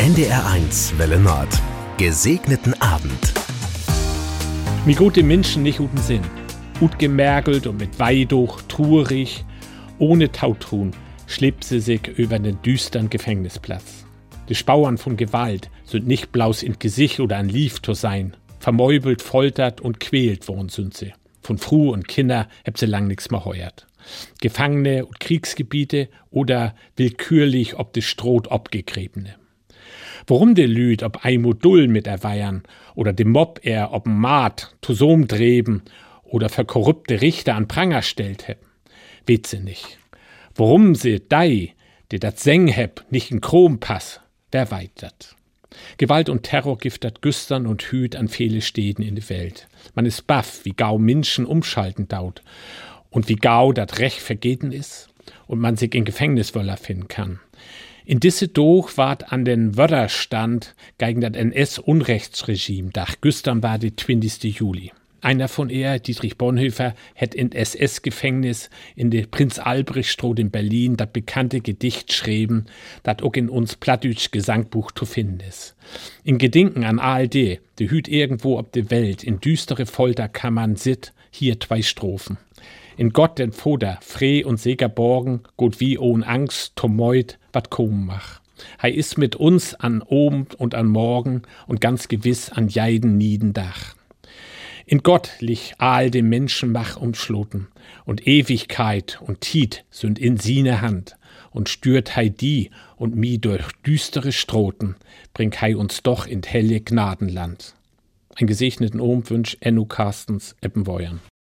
NDR1 Welle Nord. Gesegneten Abend. Wie gut die Menschen nicht guten Sinn. Gut gemergelt und mit Weiduch, trurig, ohne Tautrun, schlebt sie sich über den düsteren Gefängnisplatz. Die Spauern von Gewalt sind nicht blaus in Gesicht oder an Lief zu sein. Vermäubelt, foltert und quält worden sind sie. Von Fru und Kinder habt sie lang nix mehr heuert. Gefangene und Kriegsgebiete oder willkürlich ob de Stroh abgegräbene. Warum de Lüd ob ein Modul mit erweiern oder dem Mob er ob Maat, Tosom dreben oder für korrupte Richter an Pranger stellt heb, weet sie nicht. Warum sie die dat Seng heb, nicht in Chrompass, wer weit dat. Gewalt und Terror giftert Güstern und Hüt an viele Städten in der Welt. Man ist baff, wie gau Menschen umschalten daut und wie gau dat Recht vergeten is und man sich in Gefängniswöller finden kann. In disse Doch ward an den Wörterstand gegen das NS-Unrechtsregime dach. Güstern war die 20. Juli. Einer von ihr, Dietrich Bonhoeffer, hat in SS-Gefängnis in der Prinz-Albrecht-Straße in Berlin das bekannte Gedicht schreiben, das auch in uns Plattdütsch Gesangbuch zu finden ist. In Gedenken an ALD, die hüt irgendwo ob de Welt, in düstere Folterkammern sit, hier 2 Strophen. In Gott den Vater, frei und seger borgen, Gott wie ohn Angst, Tomoid, wat kommen mach. Hei is mit uns an Abend und an Morgen und ganz gewiss an jeden nieden Dach. In Gott liegt all dem Menschenmach umschloten und Ewigkeit und Tiet sind in sine Hand und stürt hei die und mi durch düstere Stroten, bringt hei uns doch in helle Gnadenland. Ein gesegneten Abend wünscht Enno Carstens Eppenweuern.